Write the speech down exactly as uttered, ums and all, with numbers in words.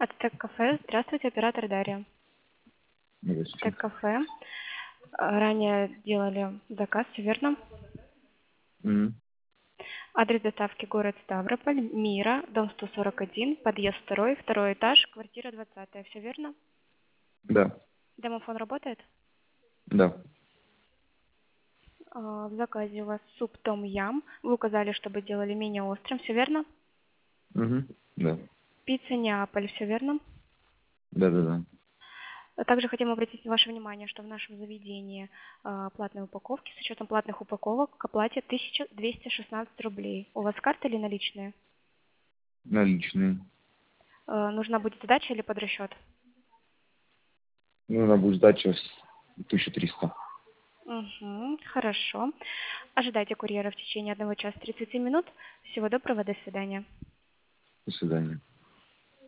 Ацтек-кафе. Здравствуйте, оператор Дарья. Здравствуйте. Ацтек-кафе. А, Ранее делали заказ, все верно? Мгм. Адрес доставки город Ставрополь, Мира, дом сто сорок один, подъезд второй, второй этаж, квартира двадцатая. Все верно? Да, Домофон работает? да. А, В заказе у вас суп том-ям. Вы указали, чтобы делали менее острым, все верно? Мгм. Да. Пицца Неаполь, все верно? Да, да, да. А Также хотим обратить ваше внимание, что в нашем заведении а, платные упаковки с учетом платных упаковок к оплате тысяча двести шестнадцать рублей. У вас карта или наличные? Наличные. Э, Нужна будет сдача или под расчет? Ну, она будет сдача с тысяча триста. Угу, хорошо. Ожидайте курьера в течение одного часа тридцати минут. Всего доброго, до свидания. До свидания.